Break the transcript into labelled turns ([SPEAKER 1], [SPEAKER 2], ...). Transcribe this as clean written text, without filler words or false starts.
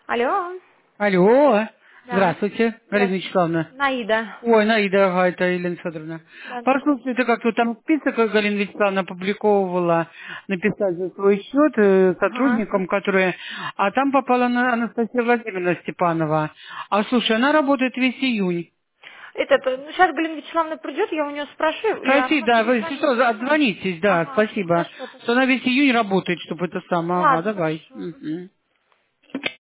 [SPEAKER 1] Алло.
[SPEAKER 2] Алло,
[SPEAKER 1] Да.
[SPEAKER 2] здравствуйте, Галина
[SPEAKER 1] Здравствуйте.
[SPEAKER 2] Вячеславовна.
[SPEAKER 1] Наида.
[SPEAKER 2] Ой, Наида, ага, это Елена Федоровна.
[SPEAKER 1] Да, да, да.
[SPEAKER 2] Послушайте, как тут там список Галина Вячеславовна опубликовывала, написать за свой счет
[SPEAKER 1] Ага.
[SPEAKER 2] сотрудникам, которые... А там попала Анастасия Владимировна Степанова. А слушай, она работает весь июнь.
[SPEAKER 1] Сейчас Галина Вячеславовна придет, я у нее спрошу, или
[SPEAKER 2] Спроси,
[SPEAKER 1] может
[SPEAKER 2] да, вы
[SPEAKER 1] перезвонить.
[SPEAKER 2] что,
[SPEAKER 1] Хорошо?
[SPEAKER 2] отзвонитесь, да,
[SPEAKER 1] Ага,
[SPEAKER 2] спасибо.
[SPEAKER 1] хорошо
[SPEAKER 2] Что
[SPEAKER 1] тогда.
[SPEAKER 2] она весь июнь работает, чтобы это самое. Ага,
[SPEAKER 1] Ладно,
[SPEAKER 2] давай.
[SPEAKER 1] хорошо.
[SPEAKER 2] Мгм.